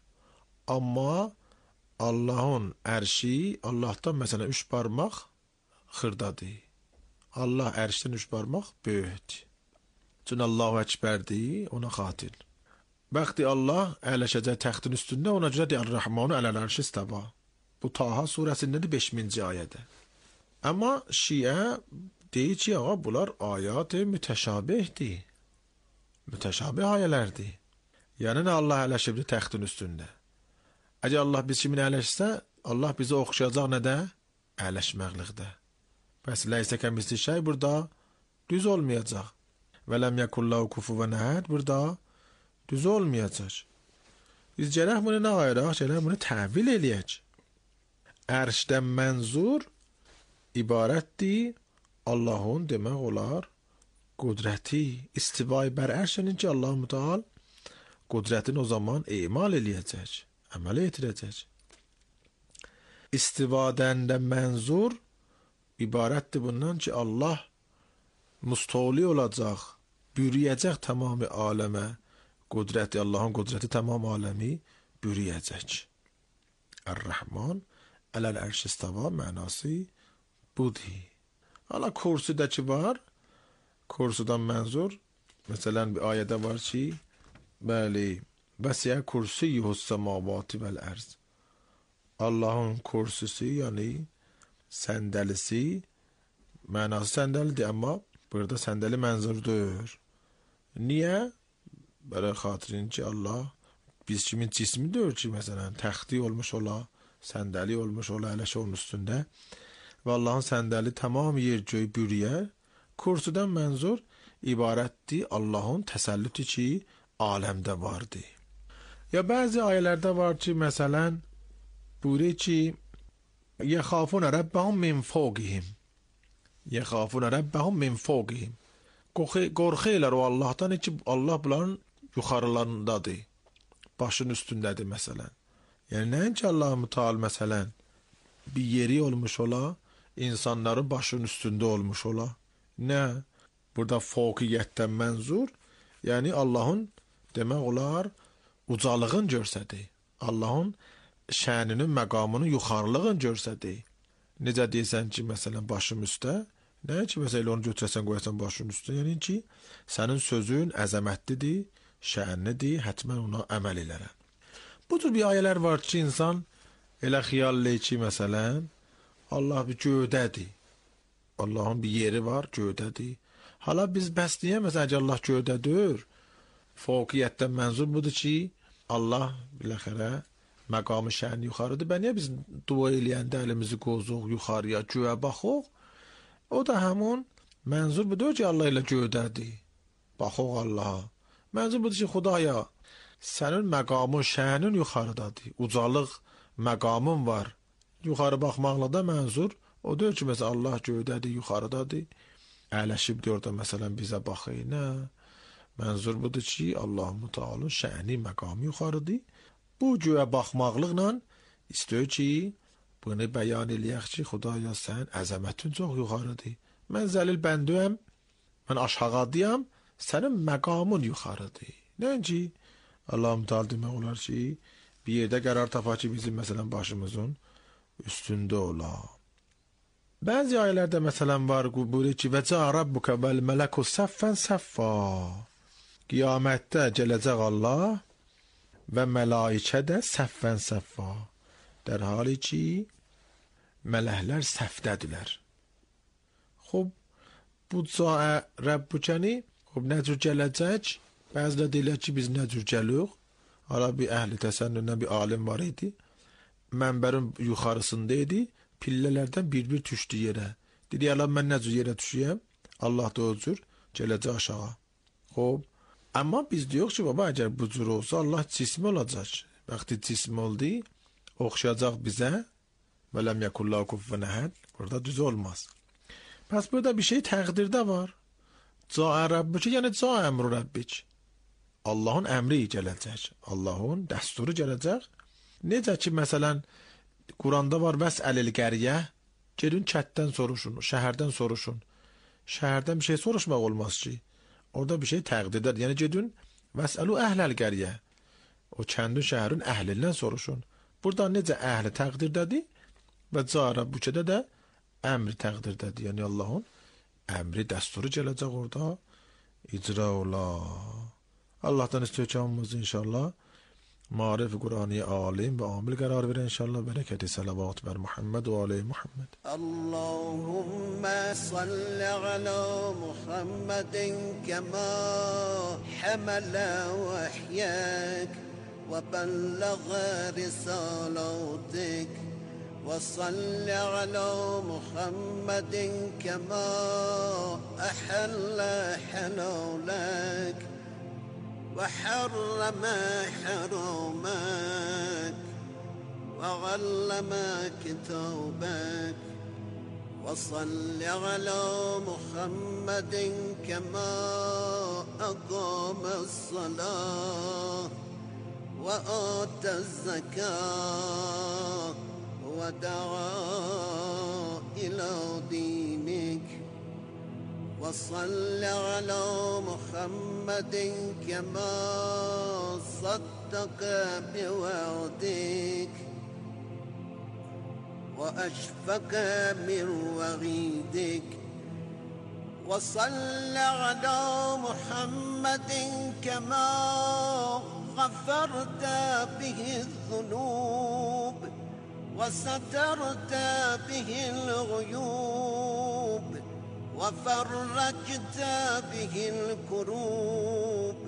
amma Allahın ərşi, Allahdan məsələn 3 barmaq xırdadır. Allah ərşdən 3 barmaq böyükdür. Çünki Allahu Əkbərdir, ona xatir. Bəxti Allah əyləşəcək təxtin üstündə, ona görə deyir Ər-Rəhmanu aləl-ərşistəva. Bu Taha surəsindədir 5-ci ayədə. Amma Şiə deyir ki, ağa bunlar ayət-i mütəşabihdir. Mütəşabih ayələrdir. Yəni nə Allah əyləşibdir təxtin üstündə. Əgər Allah biz kimin əyləşsə, Allah bizi oxşayacaq nədə? Əyləşməklikdə. Bəs ləysə kəmisli şey burada düz olmayacaq. Və ləm yəkullahu kufuven əhəd burada düz olmayacaq. Biz gərək bunu nə ayıraq? Gərək bunu təvil eləyək. Ərşdən mənzur ibarətdir Allahın demək olar qudrəti, istivay bər ərşənin ki, Allah-u Müteal qudrətini o zaman emal eləyəcək. Əməl etirəcək. İstivadən də mənzur ibarətdir bundan ki, Allah müstəvli olacaq, bürüyəcək tamamı aləmə, qudrəti, Allahın qudrəti tamam aləmi bürüyəcək. Ər-Rəhman ələl ərş istava mənası budur. Hala kürsüdəki var. Kürsüdən mənzur. Məsələn bir ayədə var ki, bəli, vəsiyə kürsüyühüs semavati vəl ərz. Allahın kürsüsü, yəni səndəlisi, mənası səndəlidir, amma burada səndəli mənzurdur. Niyə? Belə xatirin ki, Allah biz kimin cismidir ki, məsələn, təxti olmuş ola, səndəli olmuş ola, ələşə onun üstündə. Və Allahın səndəli tamam yer göy bürüyər. Kürsüdən mənzur ibarətdir Allahın təsəllütü ki, aləmdə vardır. Ya bəzi ayələrdə var ki, məsələn, buyurur ki, yəxafuna rəbbəhum min fawqihim. Yəxafuna rəbbəhum min fawqihim. Qorxuylar o Allah'tan ki, Allah bunların yuxarılarındadır. Başın üstündədir məsələn. Yəni nəinki Allah-u Teala məsələn bir yeri olmuş ola, insanların başın üstündə olmuş ola. Nə? Burada fawqiyyətdən mənzur, yəni Allahın demək olar ucalığın görsədir. Allahın şəninin, məqamının yuxarılığın görsədir. Necə deyirsən ki, məsələn, başım üstə, nə ki, məsələn, onu götürəsən, qoyasan başın üstə, yəni ki, sənin sözün əzəmətlidir, şənlidir, hətmən ona əməl elərəm. Bu tür bir ayələr var ki, insan elə xiyalləyir ki, məsələn, Allah bir göydədir. Allahın bir yeri var, göydədir. Hala biz bəs niyə, məsələn, Allah göydədir? Fawqiyyətdən mənzur budur ki, Allah biləxərə məqamı şən yuxarıdır. Niyə biz dua eləyəndə əlimizi qozuq yuxarıya, göyə baxıq? O da həmun mənzur budur ki, Allah ilə göydədir. Baxıq Allaha. Mənzur budur ki, Xudaya, sənin məqamın, şənin yuxarıdadır. Ucalıq məqamın var. Yuxarı baxmaqla da mənzur. O deyir ki, məsələn, Allah göydədir, yuxarıdadır. Əyləşib deyir da, məsələn, bizə baxır. Nə? Mənzur budur ki, Allah-u Teala'nın şəni, məqamı yuxarıdır. Bu göyə baxmaqlıqla istəyir ki, bunu bəyan eləyək ki, Xudaya, sən əzəmətin çox yuxarıdır. Mən zəlil bəndəyəm, mən aşağıdayam, sənin məqamın yuxarıdır. Nəinki, Allah-u Teala demək olar ki, bir yerdə qərar tapar ki, bizim məsələn başımızın üstündə ola. Bəzi ayələrdə məsələn var, buyurur ki, və cəə rabbuka vəl mələku səffən səffa. Qiyamətdə gələcək Allah və mələikə də səffən səffa. Dər hali ki, mələklər səfdədirlər. Xub, bu cəə rabbukəni, xub, nə cür gələcək? Bəzilə deyilər ki, biz nə cür gəlirik? Hala bir əhli təsənnündən bir alim var idi. Mənbərin yuxarısında idi. Pillələrdən bir-bir düşdü yerə. Dedi, Allah, mən nə cür yerə düşüyəm? Allah da o cür gələcək aşağı. Xob. Amma biz deyirik ki, baba, əgər bu cür olsa, Allah cismi olacaq. Vaxtı cismi oldu, oxşayacaq bizə. Və ləm yəkullahu kufuven əhəd. Burada düz olmaz. Pəs burada bir şey təqdirdə var. Cəə Rabbiki, yəni cəə əmru Rabbik. Allahın əmri gələcək. Allahın dəsturu gələcək. Necə ki, məsələn, Quranda var, vəsəlil qəriyə, gedin kətdən soruşun, şəhərdən soruşun. Şəhərdən bir şey soruşmaq olmaz ki. Orada bir şey təqdirdir. Yəni gedin, vəsəlu əhləl qəriyə. O kəndin şəhərin əhlindən soruşun. Burada necə əhli təqdirdədir və cara bu kədə də əmri təqdirdədir. Yəni Allahın əmri, dəsturu gələcək orada, icra ola. Allah'tan istəyəcəyimiz inşallah marif Kur'an-ı alim ve amil karar verin inşallah. Bereketi salavat ver Muhammed ve aleyhi Muhammed. Allahümme salli ala Muhammedin kema hamala vahyak ve bellaga risalatik ve salli ala Muhammedin kema ahalla halalak وحرم حرامك وعلم كتابك وصل على محمد كما أقام الصلاة وآتى الزكاة ودعا إلى دينك وصل على محمد كما صدق بوعدك وأشفق من وعيدك وصل على محمد كما غفرت به الذنوب وسترت به الغيوب وفرجت به الكروب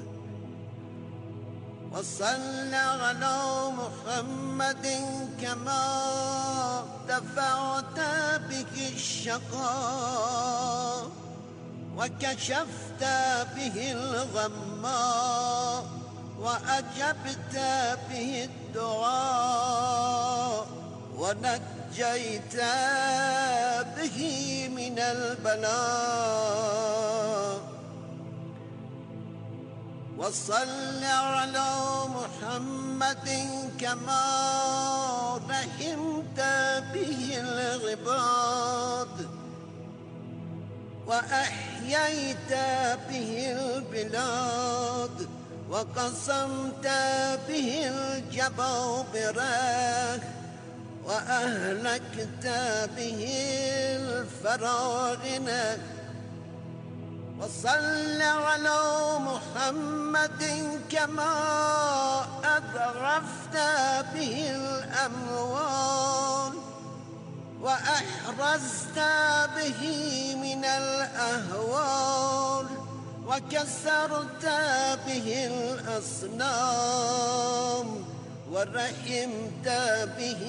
وصل على محمد كما دفعت به الشقاء وكشفت به الغماء وأجبت به الدعاء ونجيت به من البلاء وصل على محمد كما رحمت به العباد وأحييت به البلاد وقسمت به الجبابرة وأهلكت به الفراعنة وصل على محمد كما أضعفت به الأموال وأحرزت به من الأهوال وكسرت به الأصنام ورحمت به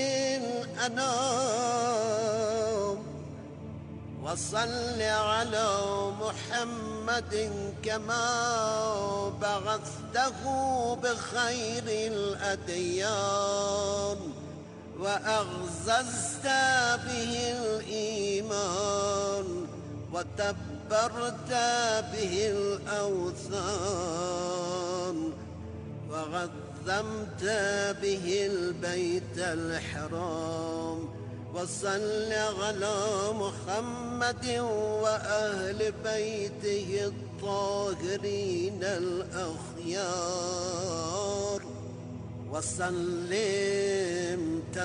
الأنام وصل على محمد كما بعثته بخير الأديان وأعززت به الإيمان وتبرت به الأوثان وعظمت به البيت الحرام وصل على محمد وأهل بيته الطاهرين الأخيار وسلم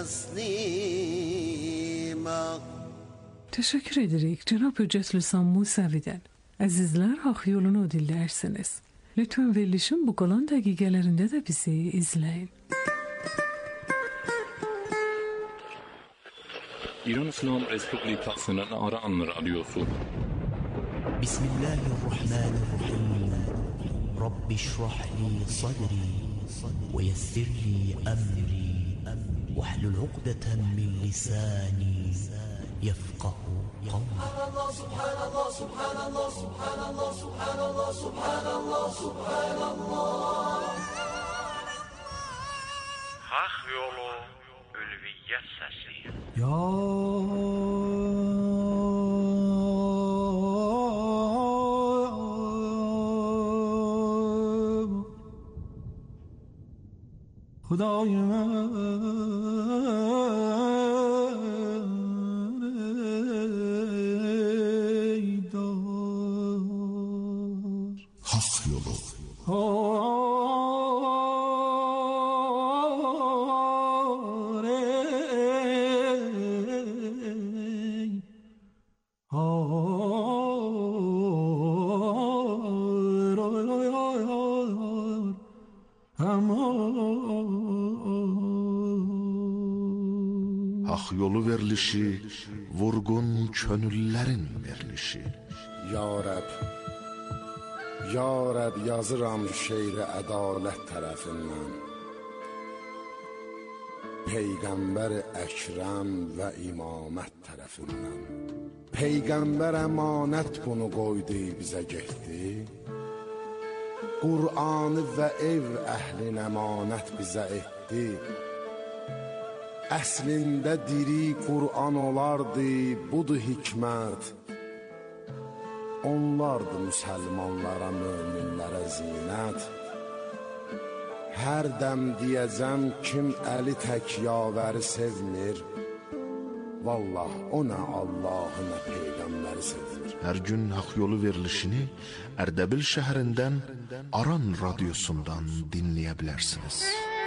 تسلیما. Teşekkür ederek Cenab-ı Hüccetülislam Musevi'den. Azizler, hak yolunu dinlersiniz. Lütfen verilişin bu kalan dakikalarında da bizi izleyin. İran İslam Respublikası'nın Aran Radyosu. Bismillahirrahmanirrahim. Rabbi şrah li sadri ve yessir li emri ve hlul uqdeten min lisani yefqahu qawli. Subhanallah, subhanallah, subhanallah, subhanallah, subhanallah, subhanallah. Hak yolu ülviyyət səsi. Ya Xuday mən eydar Hak yolu Hak yolu verilişi, vurgun könüllərin verilişi. Ya Rəb, Ya Rəb yazıram şeiri ədalət tərəfindən. Peyğəmbər Əkrəm və imamət tərəfindən. Peyğəmbər əmanət bunu qoydu bizə getdi. Qur'anı və ev əhlin əmanət bizə etdi. Əslində diri Qur'an olardı, budur hikmət. Onlardı müsəlmanlara, möminlərə zinət. Hər dəm deyəcəm kim əli tək yavəri sevmir, Vallah o nə Allahı nə Peyğəmbəri sevir. Hər gün haqq yolu verilişini Ərdəbil şəhərindən Aran radiosundan dinləyə bilərsiniz.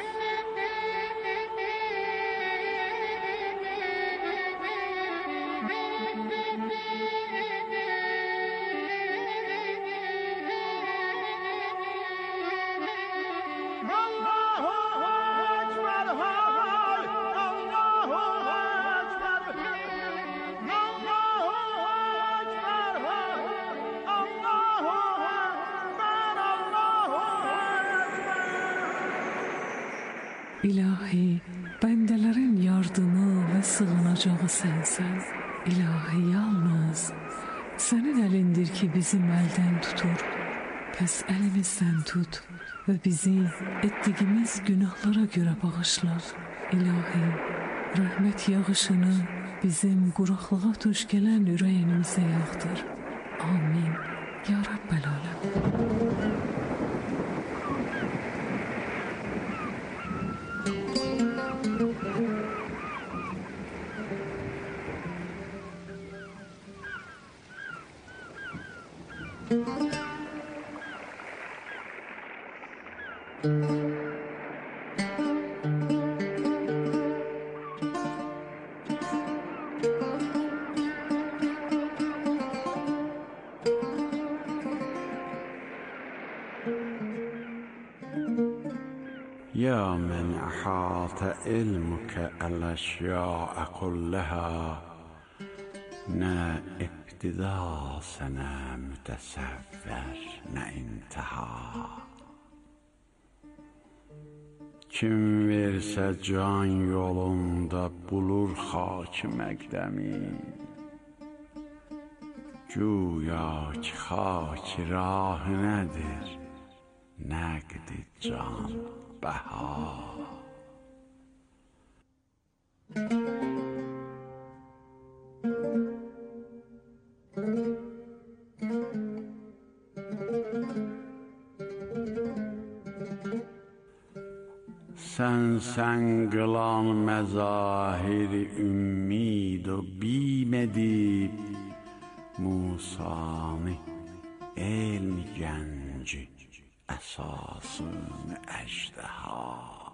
İlahi, bəndələrin yardımı və sığınacağı sənsən. İlahi, yalnız sənin əlindir ki, bizim əldən tutur. Pəs əlimizdən tut və bizi etdiyimiz günahlara görə bağışla. İlahi, rəhmət yağışını bizim quraqlığa tuş gələn ürəyimizə yağdır. Amin. Ya Rabbel aləm. يا من أحاط علمك الأشياء كلها نه ابتدا سنه متصور نه انتها kim versə can yolunda bulur xaki məqdəmi güya ki xaki rahı nədir nəqdi can bəha Sən qılan məzahiri ümmid o bim edib Musanı elm gənci əsasını əjdaha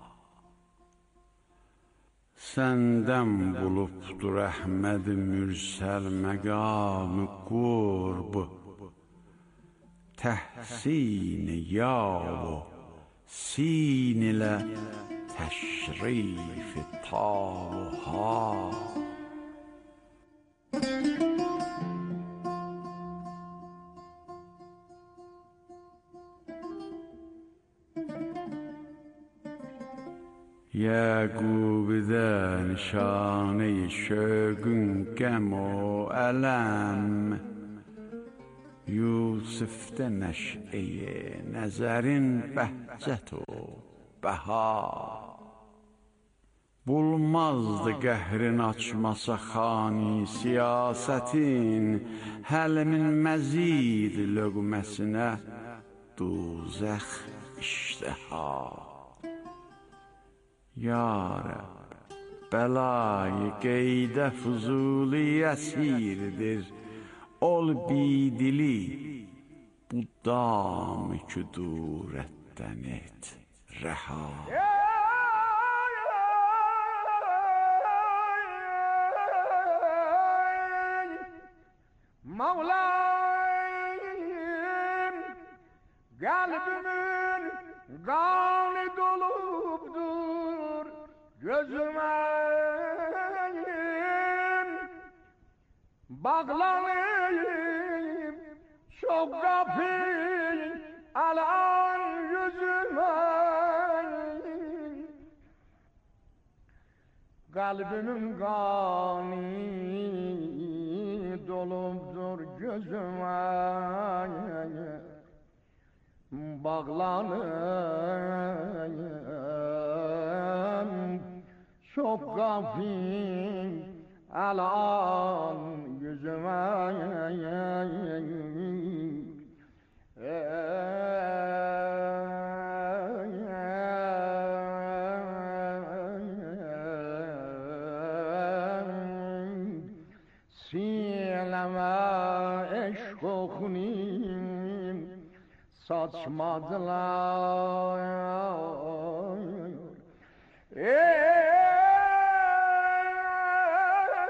Səndən bulubdur Əhməd mürsəl məqamı qurb Təhsin-i yav سین ilə təşrif taha Yəqubdə nişanə-i şöqün qəm o ələm Yusuf'də nəş'ə-i nəzərin bəhcət o bəha Bulmazdı qəhrin açmasa xani siyasətin Həlmin məzid löqməsinə duzəx iştəha Ya Rəbb, bəlayı qeydə fuzuli əsirdir Ol bidili bu dam-ı küdurətdən et rəha Mevlam kalbimin kanı dolupdur gözüme Bağlanayım çok kapı alan yüzüme Kalbimin kanı dolupdur gözüme Bağlanayım çok kapı alan yüzüme saçmadılar